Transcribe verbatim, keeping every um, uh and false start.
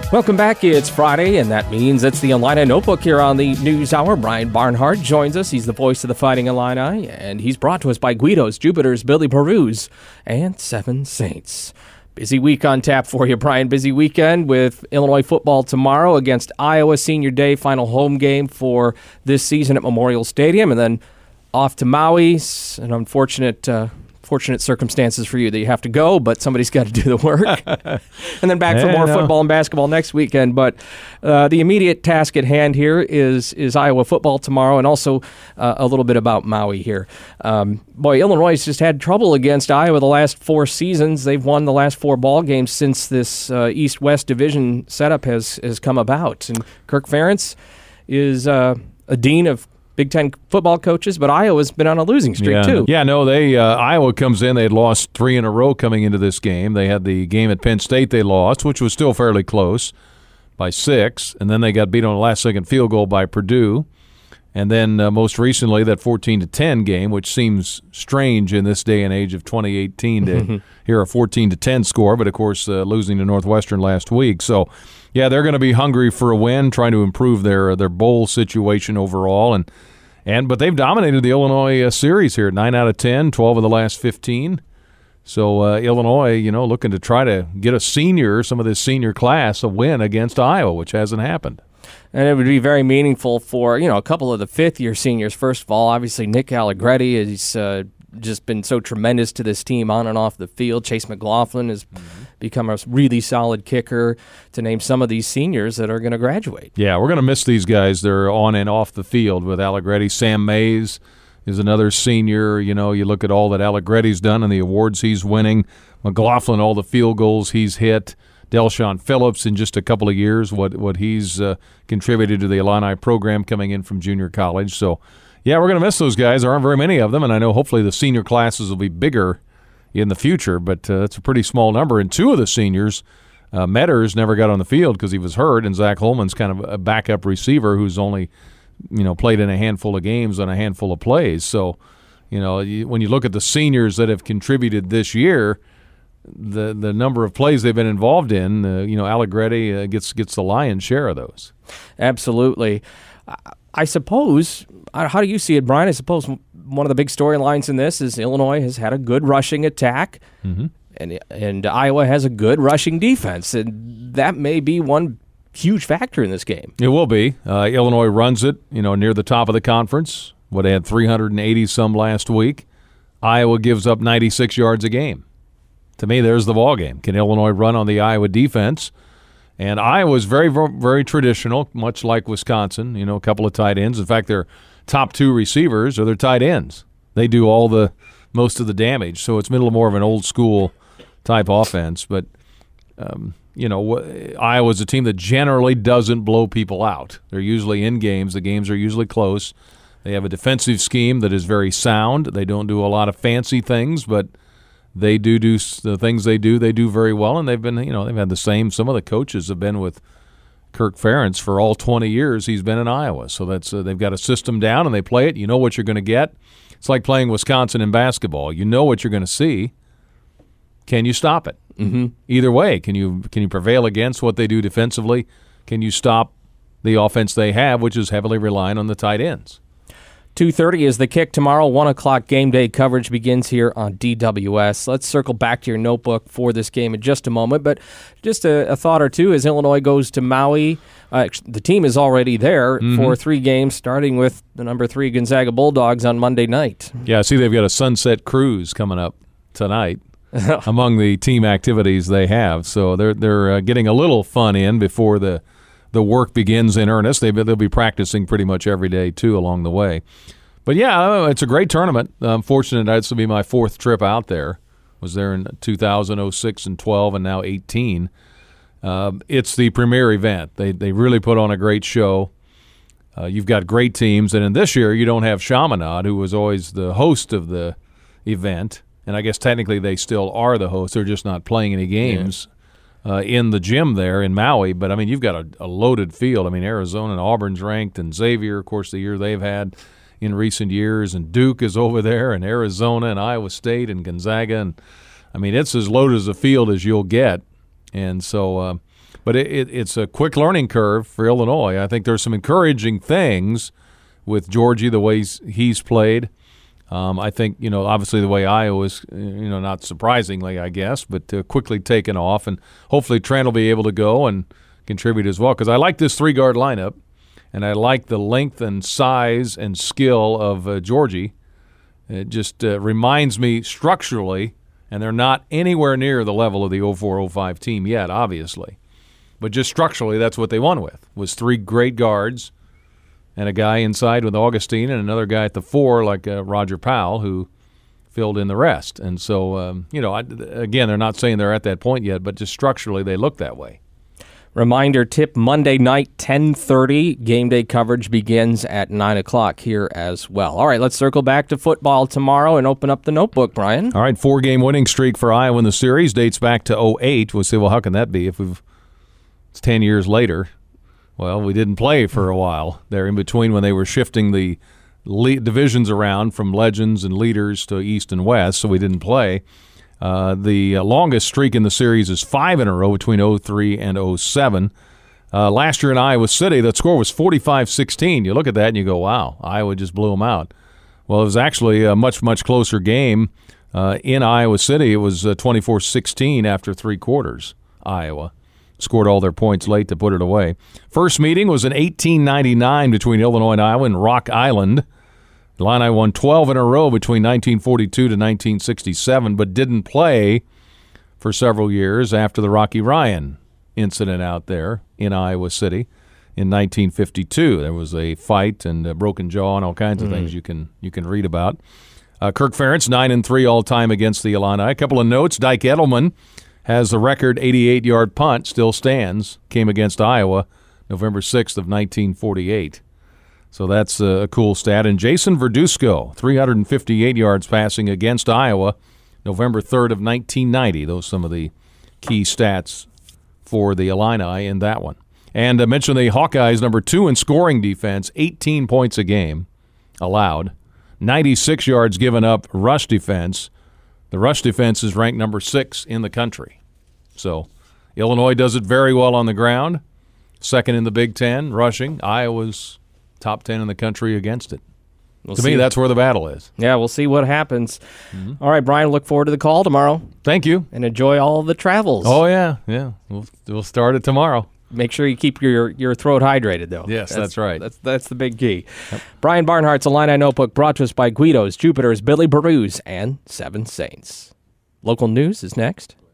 Welcome back. It's Friday, and that means it's the Illini Notebook here on the News Hour. Brian Barnhart joins us. He's the voice of the Fighting Illini, and he's brought to us by Guido's, Jupiter's, Billy Peruse, and Seven Saints. Busy week on tap for you, Brian. Busy weekend with Illinois football tomorrow against Iowa, Senior Day, final home game for this season at Memorial Stadium, and then off to Maui. An unfortunate uh, fortunate circumstances for you that you have to go, but somebody's got to do the work. And then back for yeah, more no. football and basketball next weekend. But uh, the immediate task at hand here is is Iowa football tomorrow, and also uh, a little bit about Maui here. Um, boy, Illinois has just had trouble against Iowa the last four seasons. They've won the last four ball games since this uh, East-West division setup has, has come about. And Kirk Ferentz is uh, a dean of Big Ten football coaches, but Iowa's been on a losing streak, yeah. too. Yeah, no, they uh, Iowa comes in. They had lost three in a row coming into this game. They had the game at Penn State they lost, which was still fairly close, by six. And then they got beat on a last-second field goal by Purdue. And then uh, most recently, that fourteen to ten game, which seems strange in this day and age of twenty eighteen to hear a fourteen to ten score, but, of course, uh, losing to Northwestern last week. So, yeah, they're going to be hungry for a win, trying to improve their their bowl situation overall. And and But they've dominated the Illinois uh, series here, nine out of ten, twelve of the last fifteen. So uh, Illinois, you know, looking to try to get a senior, some of this senior class, a win against Iowa, which hasn't happened. And it would be very meaningful for, you know, a couple of the fifth-year seniors. First of all, obviously Nick Allegretti has uh, just been so tremendous to this team on and off the field. Chase McLaughlin has mm-hmm. become a really solid kicker, to name some of these seniors that are going to graduate. Yeah, we're going to miss these guys. They're on and off the field with Allegretti. Sam Mays is another senior. You know, you look at all that Allegretti's done and the awards he's winning. McLaughlin, all the field goals he's hit. Delshon Phillips in just a couple of years, what what he's uh, contributed to the Illini program coming in from junior college. So, yeah, we're going to miss those guys. There aren't very many of them, and I know hopefully the senior classes will be bigger in the future, but uh, it's a pretty small number. And two of the seniors, uh, Metters never got on the field because he was hurt, and Zach Holman's kind of a backup receiver who's only, you know, played in a handful of games on a handful of plays. So, you know, you, when you look at the seniors that have contributed this year, the the number of plays they've been involved in, uh, you know, Allegretti uh, gets gets the lion's share of those. Absolutely. I suppose, how do you see it, Brian? I suppose one of the big storylines in this is Illinois has had a good rushing attack, mm-hmm. and and Iowa has a good rushing defense, and that may be one huge factor in this game. It will be. Uh, Illinois runs it, you know, near the top of the conference. What, they had three hundred eighty some last week. Iowa gives up ninety-six yards a game. To me, there's the ball game. Can Illinois run on the Iowa defense? And Iowa's very, very traditional, much like Wisconsin. You know, a couple of tight ends. In fact, their top two receivers are their tight ends. They do all the most of the damage. So it's middle more of an old school type offense. But um, you know, Iowa's a team that generally doesn't blow people out. They're usually in games. The games are usually close. They have a defensive scheme that is very sound. They don't do a lot of fancy things, but they do do the things they do. They do very well, and they've been, you know, they've had the same. Some of the coaches have been with Kirk Ferentz for all twenty years. He's been in Iowa, so that's uh, they've got a system down, and they play it. You know what you're going to get. It's like playing Wisconsin in basketball. You know what you're going to see. Can you stop it? Mm-hmm. Either way, can you can you prevail against what they do defensively? Can you stop the offense they have, which is heavily relying on the tight ends? two thirty is the kick tomorrow. one o'clock game day coverage begins here on D W S. Let's circle back to your notebook for this game in just a moment, but just a, a thought or two as Illinois goes to Maui. Uh, the team is already there mm-hmm. for three games, starting with the number three Gonzaga Bulldogs on Monday night. Yeah, I see they've got a sunset cruise coming up tonight among the team activities they have. So they're they're uh, getting a little fun in before the the work begins in earnest. They, they'll be practicing pretty much every day, too, along the way. But, yeah, it's a great tournament. I'm fortunate this will be my fourth trip out there. Was there in two thousand, oh six, and twelve, and now eighteen. Uh, it's the premier event. They they really put on a great show. Uh, you've got great teams. And in this year, you don't have Chaminade, who was always the host of the event. And I guess technically they still are the host. They're just not playing any games. Yeah. Uh, in the gym there in Maui, but I mean, you've got a, a loaded field. I mean, Arizona and Auburn's ranked, and Xavier, of course, the year they've had in recent years, and Duke is over there, and Arizona and Iowa State and Gonzaga, and I mean, it's as loaded as a field as you'll get. And so, uh, But it, it, it's a quick learning curve for Illinois. I think there's some encouraging things with Georgie, the way he's, he's played. Um, I think, you know, obviously the way Iowa's, you know, not surprisingly, I guess, but uh, quickly taken off. And hopefully Trent will be able to go and contribute as well. Because I like this three-guard lineup, and I like the length and size and skill of uh, Georgie. It just uh, reminds me structurally, and they're not anywhere near the level of the oh four oh five team yet, obviously. But just structurally, that's what they won with, was three great guards and a guy inside with Augustine and another guy at the four like uh, Roger Powell, who filled in the rest. And so, um, you know, I, again, they're not saying they're at that point yet, but just structurally they look that way. Reminder, tip Monday night, ten thirty. Game day coverage begins at nine o'clock here as well. All right, let's circle back to football tomorrow and open up the notebook, Brian. All right, four-game winning streak for Iowa in the series dates back to oh eight. We'll say, well, how can that be if we've it's ten years later? Well, we didn't play for a while there in between when they were shifting the le- divisions around from legends and leaders to East and West, so we didn't play. Uh, the uh, longest streak in the series is five in a row between oh three and oh seven. Uh, last year in Iowa City, that score was forty-five sixteen. You look at that and you go, wow, Iowa just blew them out. Well, it was actually a much, much closer game uh, in Iowa City. It was uh, twenty-four sixteen after three quarters, Iowa. Scored all their points late to put it away. First meeting was in eighteen ninety-nine between Illinois and Iowa in Rock Island. Illini won twelve in a row between nineteen forty-two to nineteen sixty-seven, but didn't play for several years after the Rocky Ryan incident out there in Iowa City in nineteen fifty-two. There was a fight and a broken jaw and all kinds of mm. things you can you can read about. Uh, Kirk Ferentz, nine and three all time against the Illini. A couple of notes: Dyke Edelman has the record eighty-eight-yard punt, still stands, came against Iowa November sixth of nineteen forty-eight. So that's a cool stat. And Jason Verduzco, three hundred fifty-eight yards passing against Iowa November third of nineteen ninety. Those are some of the key stats for the Illini in that one. And I mentioned the Hawkeyes, number two in scoring defense, eighteen points a game allowed, ninety-six yards given up rush defense. The rush defense is ranked number six in the country. So Illinois does it very well on the ground, second in the Big Ten, rushing. Iowa's top ten in the country against it. We'll to me, that's where the battle is. Yeah, we'll see what happens. Mm-hmm. All right, Brian, look forward to the call tomorrow. Thank you. And enjoy all the travels. Oh, yeah, yeah. We'll, we'll start it tomorrow. Make sure you keep your, your throat hydrated, though. Yes, that's, that's right. That's that's the big key. Yep. Brian Barnhart's Illini Notebook brought to us by Guido's, Jupiter's, Billy Baroo's, and Seven Saints. Local news is next.